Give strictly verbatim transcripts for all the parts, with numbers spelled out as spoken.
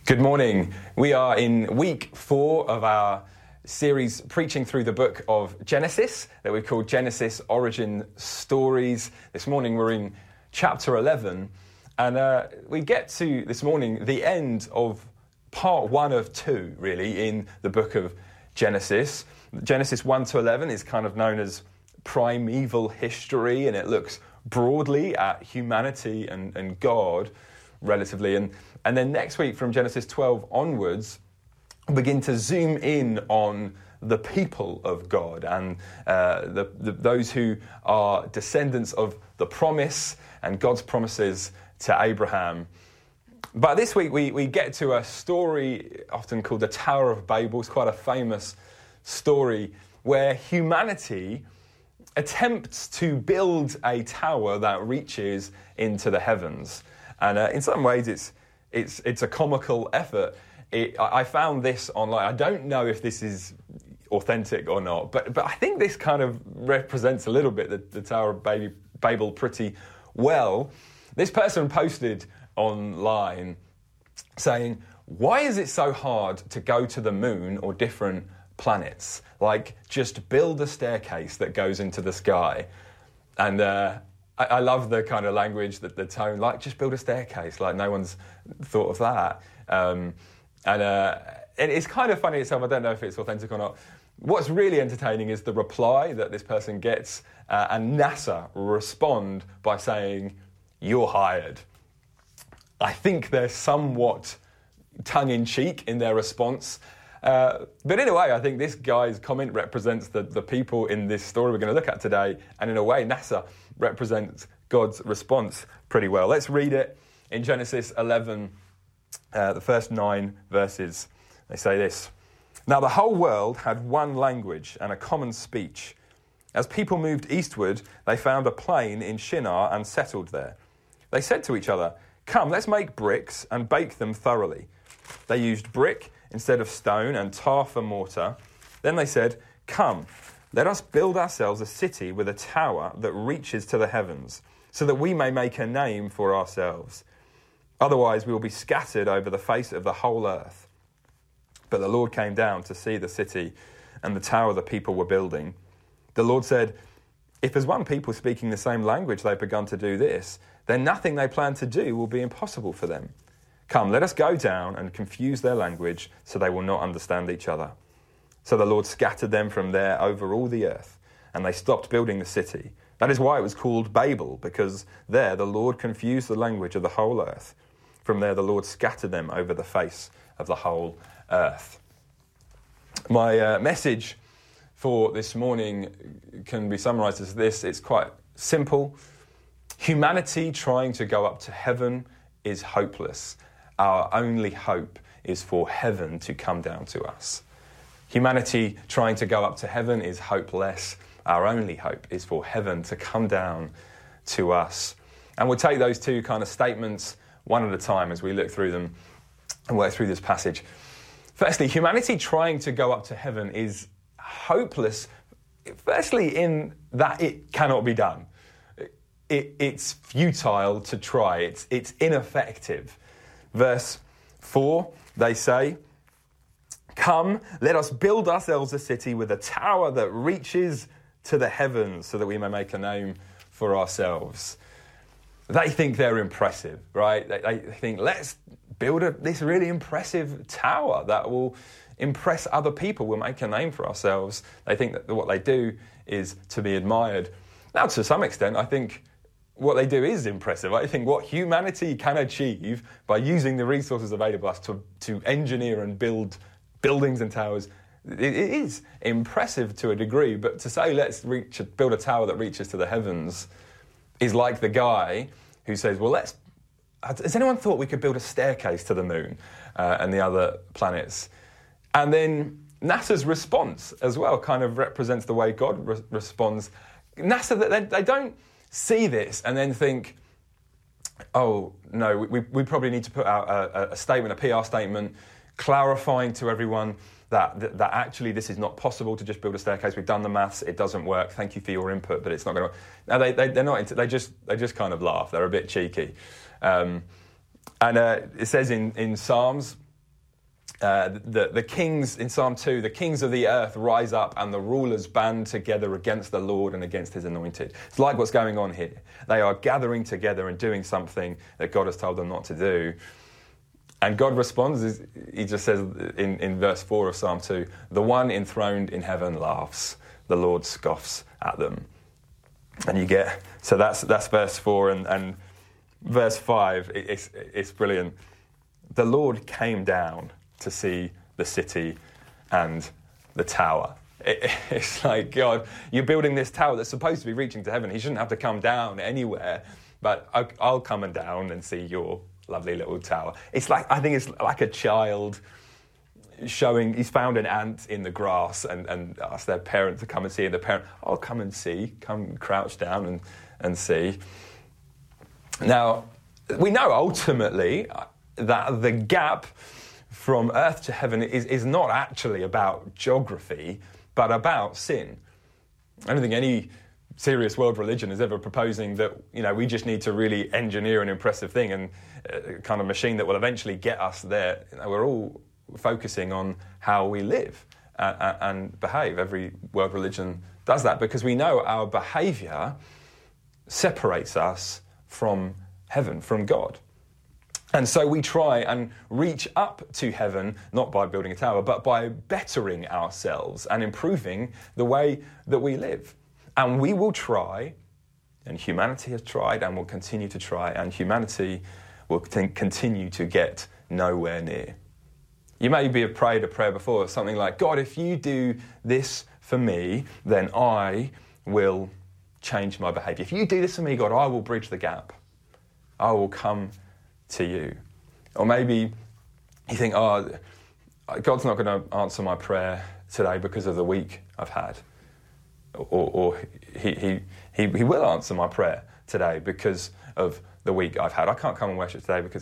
Good morning. We are in week four of our series preaching through the book of Genesis that we've called Genesis Origin Stories. This morning we're in chapter eleven, and uh, we get to this morning the end of part one of two, really, in the book of Genesis. Genesis one to eleven is kind of known as primeval history, and it looks broadly at humanity and, and God relatively. And, and then next week from Genesis twelve onwards, we'll begin to zoom in on the people of God and uh, the, the, those who are descendants of the promise and God's promises to Abraham. But this week we, we get to a story often called the Tower of Babel. It's quite a famous story where humanity attempts to build a tower that reaches into the heavens. And uh, in some ways, it's it's it's a comical effort. It, I, I found this online. I don't know if this is authentic or not, but but I think this kind of represents a little bit the, the Tower of Baby, Babel pretty well. This person posted online saying, "Why is it so hard to go to the moon or different planets? Like, just build a staircase that goes into the sky." And uh, I, I love the kind of language, the, the tone, like, just build a staircase. Like, no one's thought of that. Um, and uh, it, it's kind of funny itself. I don't know if it's authentic or not. What's really entertaining is the reply that this person gets, uh, and NASA respond by saying, "You're hired." I think they're somewhat tongue-in-cheek in their response. Uh, but in a way, I think this guy's comment represents the, the people in this story we're going to look at today. And in a way, NASA represents God's response pretty well. Let's read it in Genesis eleven, uh, the first nine verses. They say this: "Now the whole world had one language and a common speech. As people moved eastward, they found a plain in Shinar and settled there. They said to each other, 'Come, let's make bricks and bake them thoroughly.' They used brick instead of stone and tar for mortar. Then they said, 'Come, let us build ourselves a city with a tower that reaches to the heavens, so that we may make a name for ourselves. Otherwise we will be scattered over the face of the whole earth.' But the Lord came down to see the city and the tower the people were building. The Lord said, 'If as one people speaking the same language they've begun to do this, then nothing they plan to do will be impossible for them. Come, let us go down and confuse their language so they will not understand each other.' So the Lord scattered them from there over all the earth, and they stopped building the city. That is why it was called Babel, because there the Lord confused the language of the whole earth. From there the Lord scattered them over the face of the whole earth." My uh, message for this morning can be summarised as this. It's quite simple. Humanity trying to go up to heaven is hopeless. Our only hope is for heaven to come down to us. Humanity trying to go up to heaven is hopeless. Our only hope is for heaven to come down to us. And we'll take those two kind of statements one at a time as we look through them and work through this passage. Firstly, humanity trying to go up to heaven is hopeless, firstly in that it cannot be done. It, it's futile to try. It's, it's ineffective. Verse four, they say, "Come, let us build ourselves a city with a tower that reaches to the heavens so that we may make a name for ourselves." They think they're impressive, right? They, they think, let's build a, this really impressive tower that will impress other people. We'll make a name for ourselves. They think that what they do is to be admired. Now, to some extent, I think what they do is impressive. I think what humanity can achieve by using the resources available to us to, to engineer and build buildings and towers, it, it is impressive to a degree. But to say let's reach, build a tower that reaches to the heavens is like the guy who says, well, let's... Has anyone thought we could build a staircase to the moon uh, and the other planets? And then NASA's response as well kind of represents the way God re- responds. NASA, they, they don't see this and then think, oh, no, we, we probably need to put out a, a statement, a P R statement, clarifying to everyone that, that that actually this is not possible to just build a staircase. We've done the maths, it doesn't work. Thank you for your input, but it's not going to. Now they, they they're not. Into, they just they just kind of laugh. They're a bit cheeky, um, and uh, it says in in Psalms Uh, the, the kings, in Psalm two, the kings of the earth rise up and the rulers band together against the Lord and against his anointed. It's like what's going on here. They are gathering together and doing something that God has told them not to do. And God responds, he just says in, in verse four of Psalm two, the one enthroned in heaven laughs, the Lord scoffs at them. And you get, so that's that's verse four, and, and verse five, it, it's, it's brilliant. The Lord came down to see the city and the tower. It, it's like, God, you're building this tower that's supposed to be reaching to heaven. He shouldn't have to come down anywhere, but I'll, I'll come and down and see your lovely little tower. It's like, I think it's like a child showing, he's found an ant in the grass and, and asked their parent to come and see, and the parent, I'll come and see, come crouch down and, and see. Now, we know ultimately that the gap from earth to heaven is, is not actually about geography, but about sin. I don't think any serious world religion is ever proposing that, you know, we just need to really engineer an impressive thing and a kind of machine that will eventually get us there. You know, we're all focusing on how we live uh, and behave. Every world religion does that because we know our behaviour separates us from heaven, from God. And so we try and reach up to heaven, not by building a tower, but by bettering ourselves and improving the way that we live. And we will try, and humanity has tried and will continue to try, and humanity will t- continue to get nowhere near. You maybe have prayed a prayer before, something like, God, if you do this for me, then I will change my behaviour. If you do this for me, God, I will bridge the gap. I will come to you. Or maybe you think, oh, God's not going to answer my prayer today because of the week I've had. Or, or he, he, he, he will answer my prayer today because of the week I've had. I can't come and worship today because...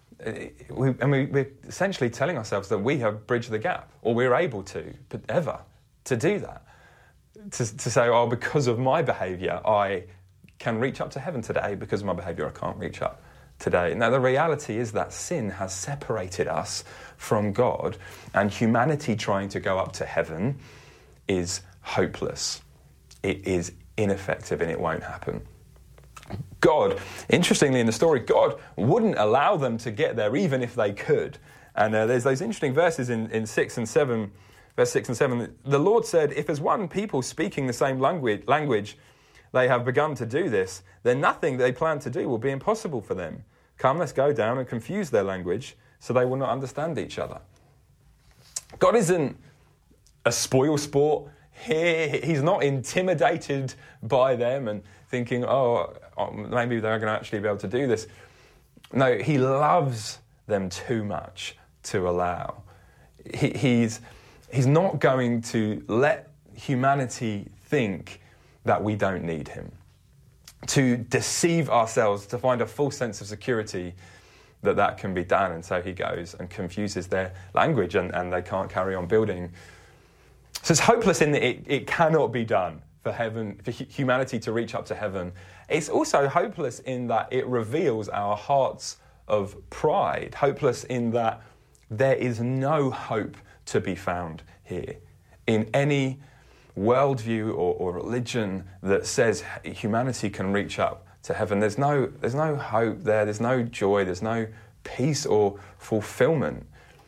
We, and we, we're essentially telling ourselves that we have bridged the gap, or we're able to, but ever, to do that. To, to say, oh, because of my behaviour, I can reach up to heaven today. Because of my behaviour, I can't reach up today. Now, the reality is that sin has separated us from God, and humanity trying to go up to heaven is hopeless. It is ineffective, and it won't happen. God, interestingly in the story, God wouldn't allow them to get there even if they could. And uh, there's those interesting verses in, in six and seven, verse six and seven. The Lord said, if as one people speaking the same language, language they have begun to do this, then nothing they plan to do will be impossible for them. Come, let's go down and confuse their language so they will not understand each other. God isn't a spoil sport. He, he's not intimidated by them and thinking, oh, maybe they're going to actually be able to do this. No, he loves them too much to allow. He, he's, he's not going to let humanity think that we don't need him. To deceive ourselves, to find a false sense of security that that can be done. And so he goes and confuses their language and, and they can't carry on building. So it's hopeless in that it, it cannot be done for heaven, for humanity to reach up to heaven. It's also hopeless in that it reveals our hearts of pride. Hopeless in that there is no hope to be found here. In any worldview or, or religion that says humanity can reach up to heaven, there's no, there's no hope there, there's no joy, there's no peace or fulfillment.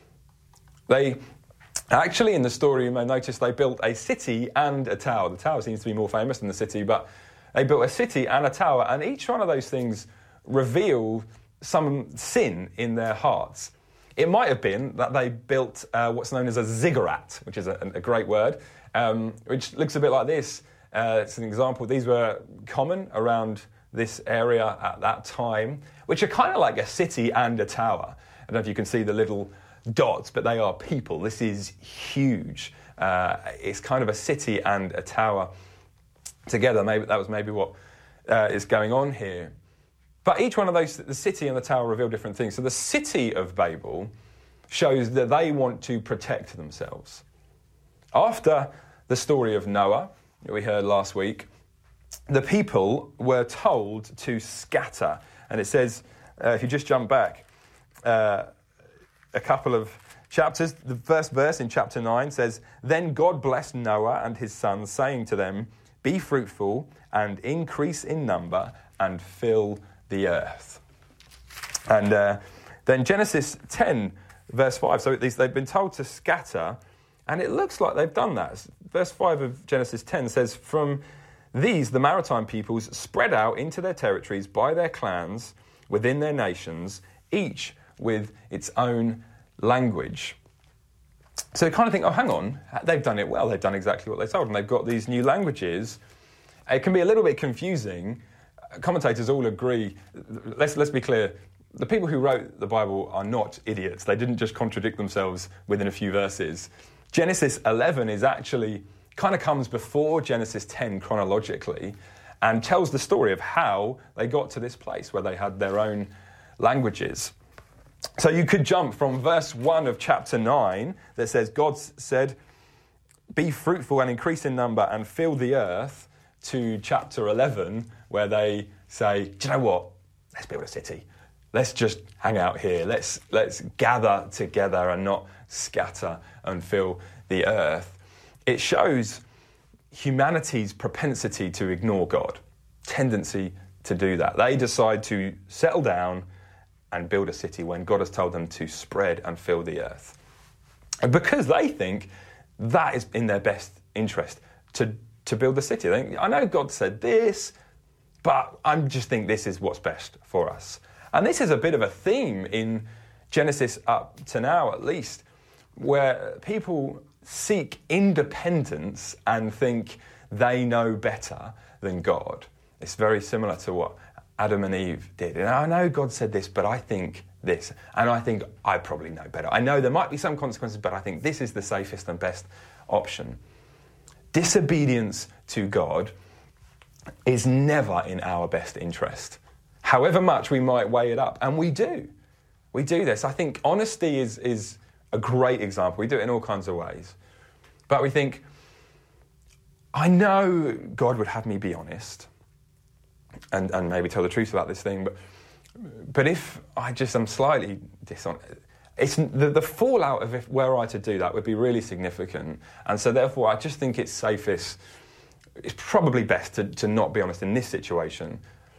They... Actually, in the story, you may notice they built a city and a tower. The tower seems to be more famous than the city, but they built a city and a tower, and each one of those things reveal some sin in their hearts. It might have been that they built uh, what's known as a ziggurat, which is a, a great word, um, which looks a bit like this. Uh, it's an example. These were common around this area at that time, which are kind of like a city and a tower. I don't know if you can see the little dots, but they are people. This is huge. Uh, it's kind of a city and a tower together. Maybe that was maybe what uh, is going on here. But each one of those, the city and the tower, reveal different things. So the city of Babel shows that they want to protect themselves. After the story of Noah, that we heard last week, the people were told to scatter. And it says, uh, if you just jump back, uh, a couple of chapters. The first verse in chapter nine says, "Then God blessed Noah and his sons, saying to them, 'Be fruitful and increase in number and fill the earth.'" And uh, then Genesis ten, verse five. So these, they've been told to scatter, and it looks like they've done that. Verse five of Genesis ten says, "From these, the maritime peoples spread out into their territories by their clans within their nations, each with its own language." So you kind of think, oh, hang on, they've done it well. They've done exactly what they told, and they've got these new languages. It can be a little bit confusing. Commentators all agree. Let's let's be clear. The people who wrote the Bible are not idiots. They didn't just contradict themselves within a few verses. Genesis eleven is actually kind of comes before Genesis ten chronologically and tells the story of how they got to this place where they had their own languages. So you could jump from verse one of chapter nine that says, God said, "Be fruitful and increase in number and fill the earth," to chapter eleven where they say, "Do you know what? Let's build a city. Let's just hang out here. Let's let's gather together and not scatter and fill the earth." It shows humanity's propensity to ignore God, tendency to do that. They decide to settle down and build a city when God has told them to spread and fill the earth. And because they think that is in their best interest to, to build the city. They think, I know God said this, but I just think this is what's best for us. And this is a bit of a theme in Genesis up to now, at least, where people seek independence and think they know better than God. It's very similar to what Adam and Eve did. And I know God said this, but I think this. And I think I probably know better. I know there might be some consequences, but I think this is the safest and best option. Disobedience to God is never in our best interest, however much we might weigh it up. And we do. We do this. I think honesty is, is a great example. We do it in all kinds of ways. But we think, I know God would have me be honest and, and maybe tell the truth about this thing, but but if I just am slightly dishonest, it's, the, the fallout of if were I to do that would be really significant. And so therefore I just think it's safest, it's probably best to, to not be honest in this situation.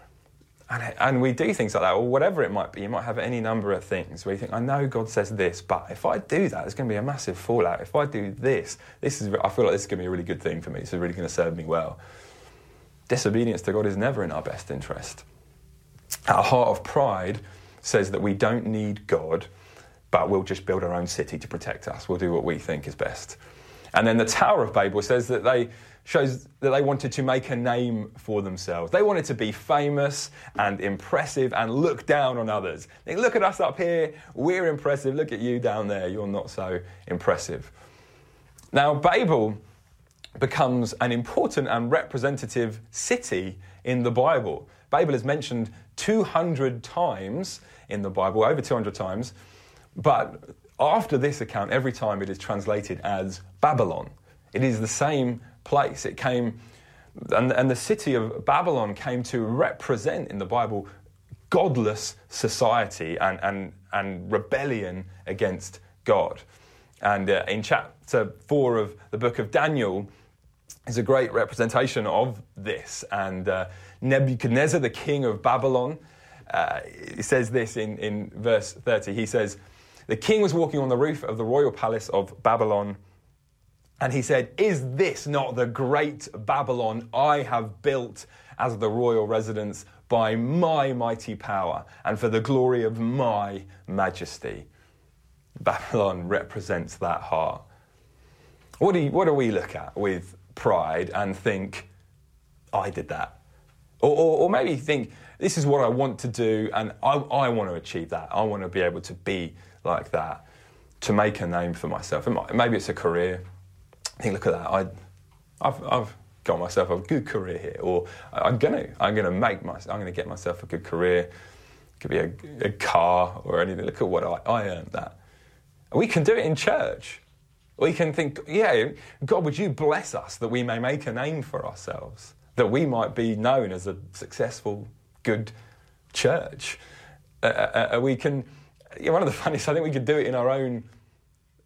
And, and we do things like that, or whatever it might be. You might have any number of things where you think, I know God says this, but if I do that, there's going to be a massive fallout. If I do this, this is, I feel like this is going to be a really good thing for me. This is really going to serve me well. Disobedience to God is never in our best interest. Our heart of pride says that we don't need God, but we'll just build our own city to protect us. We'll do what we think is best. And then the Tower of Babel says that they shows that they wanted to make a name for themselves. They wanted to be famous and impressive and look down on others. They look at us up here, we're impressive. Look at you down there, you're not so impressive. Now, Babel becomes an important and representative city in the Bible. Babel is mentioned two hundred times in the Bible, over two hundred times, but after this account, every time it is translated as Babylon. It is the same place. It came, and, and the city of Babylon came to represent in the Bible godless society and, and, and rebellion against God. And uh, in chapter four of the book of Daniel is a great representation of this. And uh, Nebuchadnezzar, the king of Babylon, uh, he says this in, in verse thirty. He says, "The king was walking on the roof of the royal palace of Babylon, and he said, 'Is this not the great Babylon I have built as the royal residence by my mighty power and for the glory of my majesty?'" Babylon represents that heart. What do, you, what do we look at with pride and think, I did that? Or, or, or maybe think, this is what I want to do and I, I want to achieve that. I want to be able to be like that, to make a name for myself. Maybe it's a career. I think, look at that. I, I've, I've got myself a good career here, or I'm gonna, I'm gonna make my, I'm gonna get myself a good career. It could be a, a car or anything. Look at what I, I earned that. We can do it in church. We can think, yeah, God, would you bless us that we may make a name for ourselves, that we might be known as a successful, good church. Uh, uh, we can. Yeah, one of the funniest, I think we could do it in our own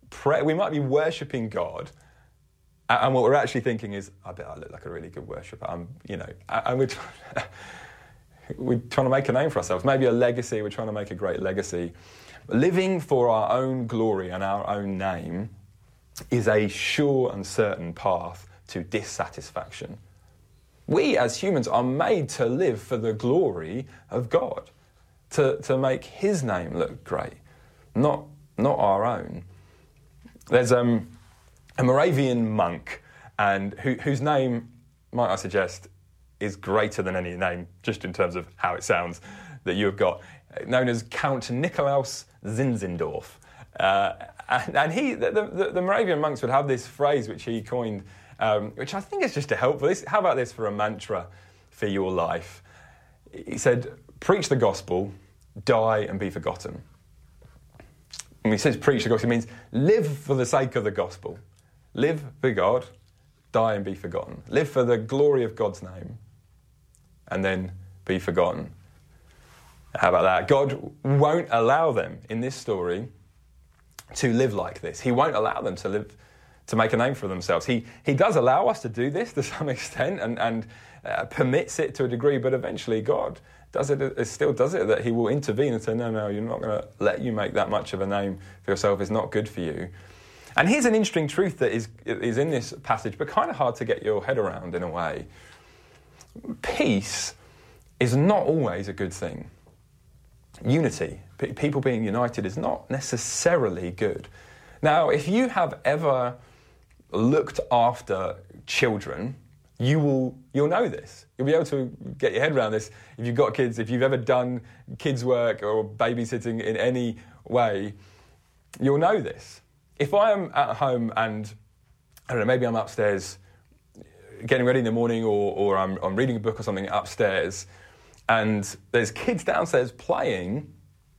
pray, we might be worshipping God, and what we're actually thinking is, I bet I look like a really good worshipper. I'm, you know, and we're trying, we're trying to make a name for ourselves. Maybe a legacy. We're trying to make a great legacy. Living for our own glory and our own name is a sure and certain path to dissatisfaction. We as humans are made to live for the glory of God, to, to make his name look great, not, not our own. There's um, a Moravian monk, and who, whose name, might I suggest, is greater than any name, just in terms of how it sounds, that you have got, known as Count Nikolaus Zinzendorf. Uh, and, and he, the, the, the Moravian monks would have this phrase which he coined, um, which I think is just a helpful. This, how about this for a mantra for your life? He said, preach the gospel, die and be forgotten. When he says preach the gospel, it means live for the sake of the gospel. Live for God, die and be forgotten. Live for the glory of God's name, and then be forgotten. How about that? God won't allow them in this story to live like this. He won't allow them to live, to make a name for themselves. He he does allow us to do this to some extent and, and uh, permits it to a degree, but eventually God does it, it still does it, that he will intervene and say, no, no, you're not going to let you make that much of a name for yourself. It's not good for you. And here's an interesting truth that is, is in this passage, but kind of hard to get your head around in a way. Peace is not always a good thing. Unity, p- people being united, is not necessarily good. Now, if you have ever looked after children, you will, you'll know this. You'll be able to get your head around this if you've got kids, if you've ever done kids' work or babysitting in any way, you'll know this. If I am at home and, I don't know, maybe I'm upstairs getting ready in the morning, or, or I'm, I'm reading a book or something upstairs, and there's kids downstairs playing,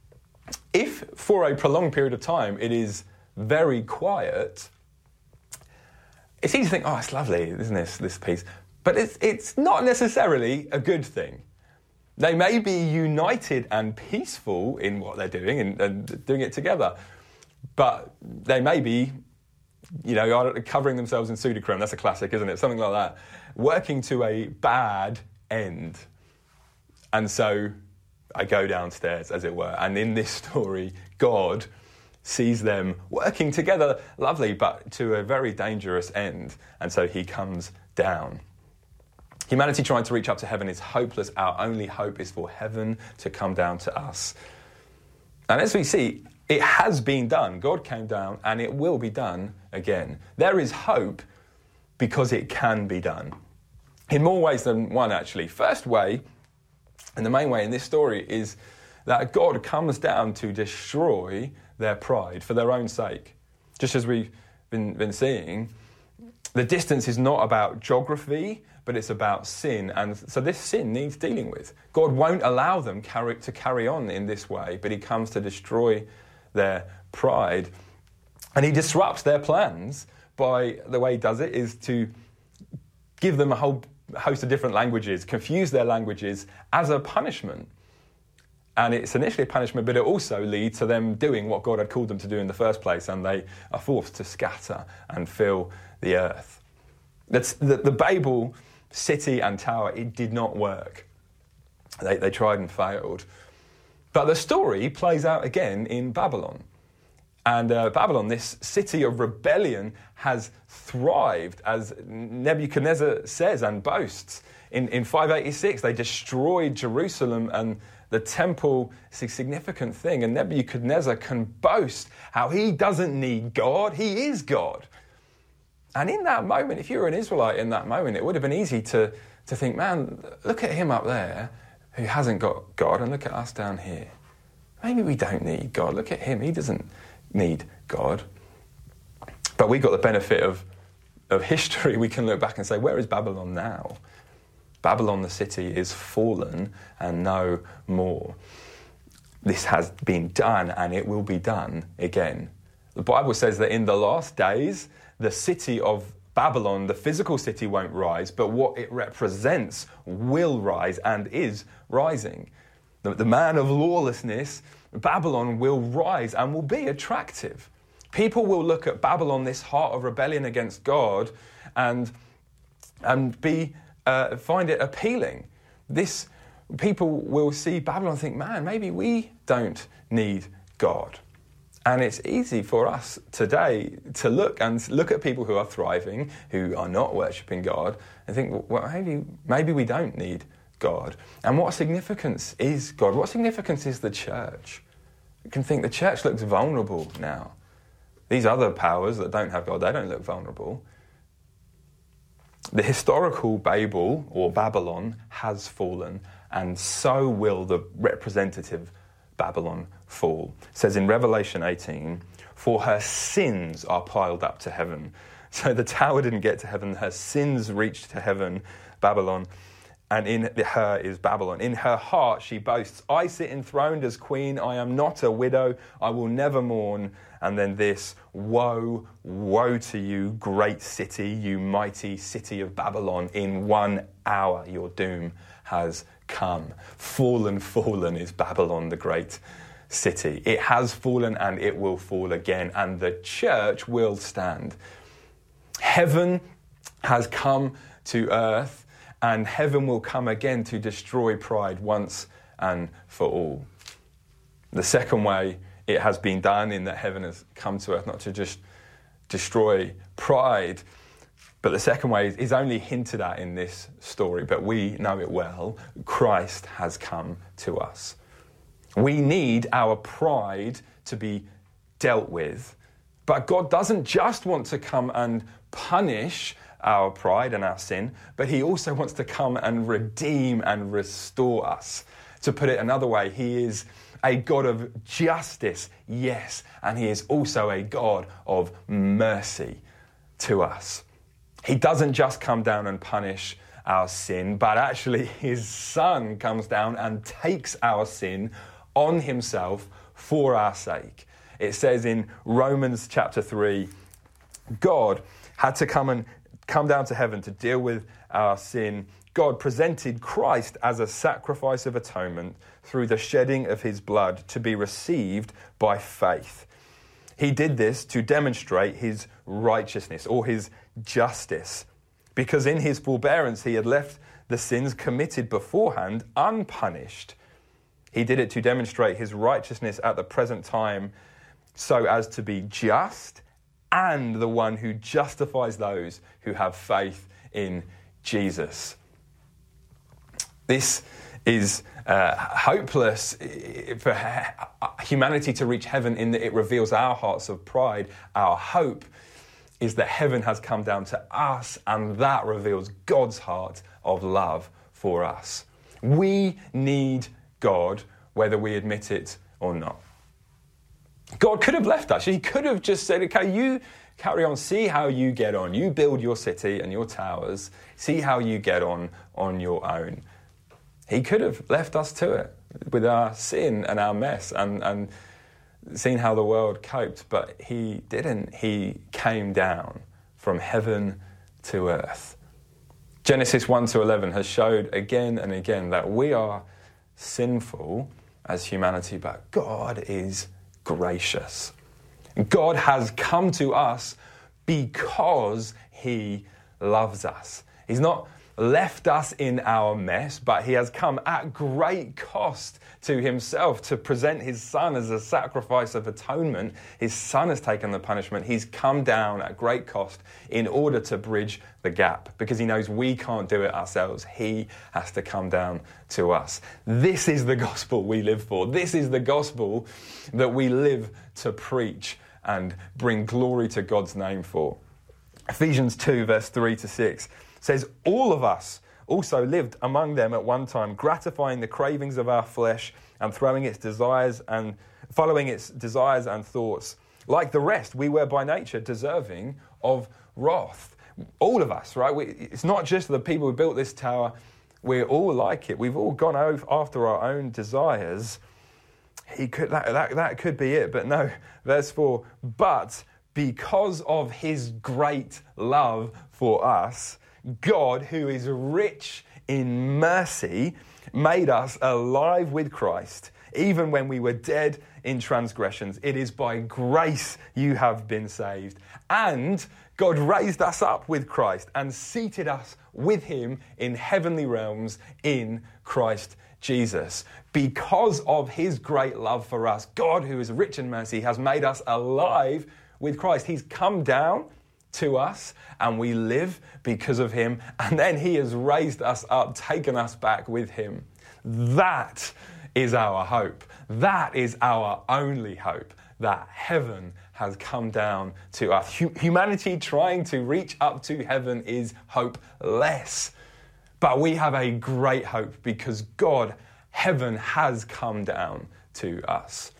if for a prolonged period of time it is very quiet, it's easy to think, oh, it's lovely, isn't this, this piece? But it's, it's not necessarily a good thing. They may be united and peaceful in what they're doing and, and doing it together, but they may be, you know, covering themselves in Sudocrem, that's a classic, isn't it? Something like that, working to a bad end. And so I go downstairs, as it were, and in this story, God sees them working together, lovely, but to a very dangerous end, and so he comes down. Humanity trying to reach up to heaven is hopeless. Our only hope is for heaven to come down to us. And as we see, it has been done. God came down, and it will be done again. There is hope because it can be done. In more ways than one, actually. First way, and the main way in this story, is that God comes down to destroy their pride for their own sake. Just as we've been, been seeing, the distance is not about geography, but it's about sin. And so this sin needs dealing with. God won't allow them carry, to carry on in this way, but he comes to destroy their pride. And he disrupts their plans by, the way he does it, is to give them a whole host of different languages, confuse their languages as a punishment. And it's initially a punishment, but it also leads to them doing what God had called them to do in the first place, and they are forced to scatter and fill the earth. That's the, the Babel city and tower, it did not work. They, they tried and failed. But the story plays out again in Babylon. And uh, Babylon, this city of rebellion, has thrived, as Nebuchadnezzar says and boasts. In, in five eighty-six, they destroyed Jerusalem, and the temple is a significant thing. And Nebuchadnezzar can boast how he doesn't need God, he is God. And in that moment, if you were an Israelite in that moment, it would have been easy to, to think, man, look at him up there who hasn't got God, and look at us down here. Maybe we don't need God. Look at him, he doesn't need God. But we got the benefit of, of history. We can look back and say, where is Babylon now? Babylon, the city, is fallen and no more. This has been done, and it will be done again. The Bible says that in the last days, the city of Babylon, the physical city, won't rise, but what it represents will rise and is rising. The, the man of lawlessness, Babylon, will rise and will be attractive. People will look at Babylon, this heart of rebellion against God, and and be uh, find it appealing. This people will see Babylon and think, man, maybe we don't need God. And it's easy for us today to look and look at people who are thriving, who are not worshipping God, and think, well, maybe maybe we don't need God. And what significance is God? What significance is the church? You can think the church looks vulnerable now. These other powers that don't have God, they don't look vulnerable. The historical Babel, or Babylon, has fallen, and so will the representative Babylon fall. It says in Revelation eighteen, for her sins are piled up to heaven. So the tower didn't get to heaven, her sins reached to heaven, Babylon, and in her is Babylon. In her heart she boasts, I sit enthroned as queen, I am not a widow, I will never mourn. And then this, woe, woe to you, great city, you mighty city of Babylon. In one hour your doom has come. Fallen, fallen is Babylon, the great city. It has fallen and it will fall again, and the church will stand. Heaven has come to earth, and heaven will come again to destroy pride once and for all. The second way it has been done, in that heaven has come to earth not to just destroy pride, but the second way is only hinted at in this story, but we know it well. Christ has come to us. We need our pride to be dealt with, but God doesn't just want to come and punish our pride and our sin, but he also wants to come and redeem and restore us. To put it another way, he is a God of justice, yes, and he is also a God of mercy to us. He doesn't just come down and punish our sin, but actually his Son comes down and takes our sin on himself for our sake. It says in Romans chapter three, God had to come and come down to heaven to deal with our sin. God presented Christ as a sacrifice of atonement through the shedding of his blood to be received by faith. He did this to demonstrate his righteousness or his justice, because in his forbearance he had left the sins committed beforehand unpunished. He did it to demonstrate his righteousness at the present time, so as to be just and the one who justifies those who have faith in Jesus. This is uh, hopeless for humanity to reach heaven, in that it reveals our hearts of pride. Our hope is that heaven has come down to us, and that reveals God's heart of love for us. We need God, whether we admit it or not. God could have left us. He could have just said, okay, you carry on, see how you get on. You build your city and your towers. See how you get on on your own. He could have left us to it with our sin and our mess and, and seen how the world coped, but he didn't. He came down from heaven to earth. Genesis one to eleven has showed again and again that we are sinful as humanity, but God is gracious. God has come to us because he loves us. He's not left us in our mess, but he has come at great cost to himself to present his Son as a sacrifice of atonement. His Son has taken the punishment. He's come down at great cost in order to bridge the gap, because he knows we can't do it ourselves. He has to come down to us. This is the gospel we live for. This is the gospel that we live to preach and bring glory to God's name for. Ephesians two, verse three to six says, all of us also lived among them at one time, gratifying the cravings of our flesh and throwing its desires and following its desires and thoughts. Like the rest, we were by nature deserving of wrath. All of us, right? We, it's not just the people who built this tower. We're all like it. We've all gone after our own desires. He could that, that, that could be it, but no. Verse four, but because of his great love for us, God, who is rich in mercy, made us alive with Christ. even when we were dead in transgressions. It is by grace you have been saved. And God raised us up with Christ and seated us with him in heavenly realms in Christ Jesus. Because of his great love for us, God, who is rich in mercy, has made us alive with Christ. He's come down to us and we live because of him. And then he has raised us up, taken us back with him. That is our hope. That is our only hope, that heaven has come down to us. Humanity trying to reach up to heaven is hopeless. But we have a great hope because God, heaven has come down to us.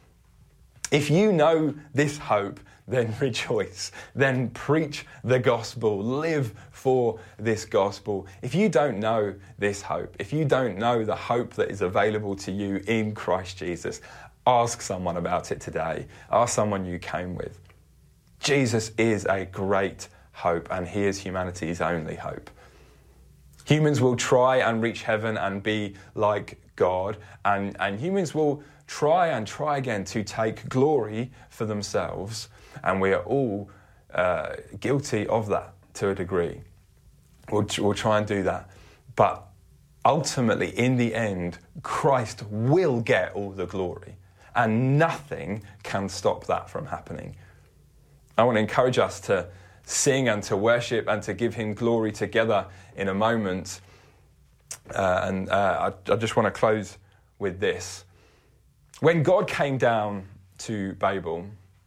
If you know this hope, then rejoice. Then preach the gospel. Live for this gospel. If you don't know this hope, if you don't know the hope that is available to you in Christ Jesus, ask someone about it today. Ask someone you came with. Jesus is a great hope, and he is humanity's only hope. Humans will try and reach heaven and be like God, and, and humans will try and try again to take glory for themselves, and we are all uh, guilty of that to a degree. We'll, we'll try and do that, but ultimately, in the end, Christ will get all the glory, and nothing can stop that from happening. I want to encourage us to sing and to worship and to give him glory together in a moment. Uh, and uh, I, I just want to close with this. When God came down to Babel,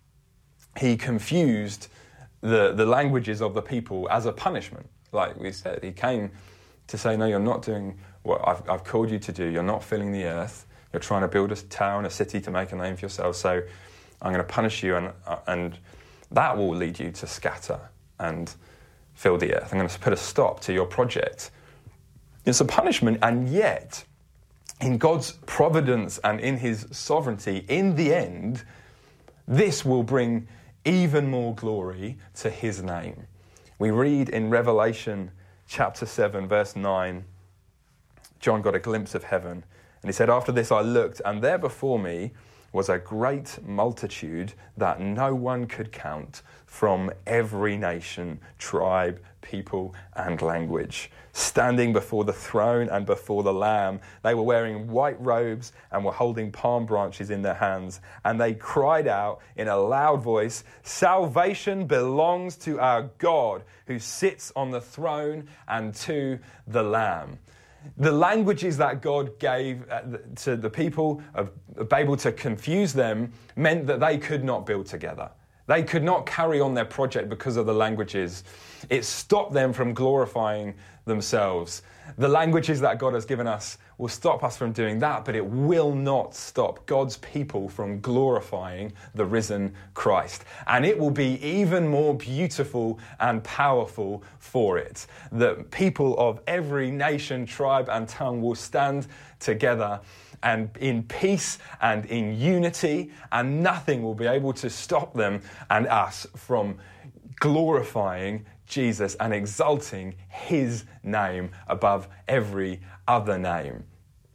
he confused the, the languages of the people as a punishment. Like we said, he came to say, no, you're not doing what I've, I've called you to do. You're not filling the earth. You're trying to build a town, a city to make a name for yourself. So I'm going to punish you, and uh, and that will lead you to scatter and fill the earth. I'm going to put a stop to your project. It's a punishment, and yet, in God's providence and in his sovereignty, in the end, this will bring even more glory to his name. We read in Revelation chapter seven, verse nine, John got a glimpse of heaven, and he said, after this I looked, and there before me was a great multitude that no one could count, from every nation, tribe, people, and language, standing before the throne and before the Lamb. They were wearing white robes and were holding palm branches in their hands. And they cried out in a loud voice, salvation belongs to our God who sits on the throne and to the Lamb. The languages that God gave to the people of Babel to confuse them meant that they could not build together. They could not carry on their project because of the languages. It stopped them from glorifying themselves. The languages that God has given us will stop us from doing that, but it will not stop God's people from glorifying the risen Christ. And it will be even more beautiful and powerful for it. That people of every nation, tribe, and tongue will stand together and in peace and in unity, and nothing will be able to stop them and us from glorifying Jesus and exalting his name above every other name.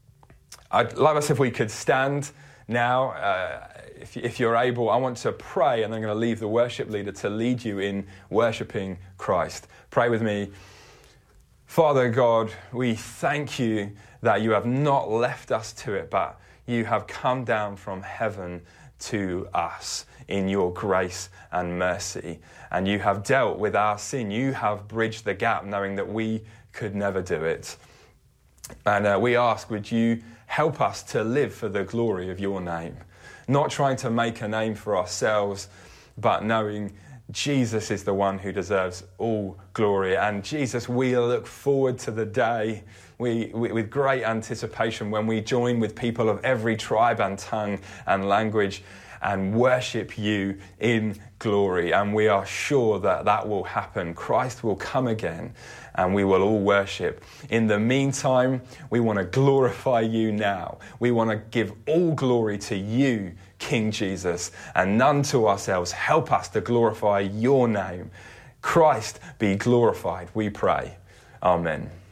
I'd love us if we could stand now. Uh, if, if you're able, I want to pray, and I'm going to leave the worship leader to lead you in worshipping Christ. Pray with me. Father God, we thank you that you have not left us to it, but you have come down from heaven to us in your grace and mercy. And you have dealt with our sin. You have bridged the gap, knowing that we could never do it. And uh, we ask, would you help us to live for the glory of your name? Not trying to make a name for ourselves, but knowing Jesus is the one who deserves all glory. And Jesus, we look forward to the day we, we, with great anticipation when we join with people of every tribe and tongue and language and worship you in glory. And we are sure that that will happen. Christ will come again and we will all worship. In the meantime, we want to glorify you now. We want to give all glory to you, King Jesus, and none to ourselves. Help us to glorify your name. Christ be glorified, we pray. Amen.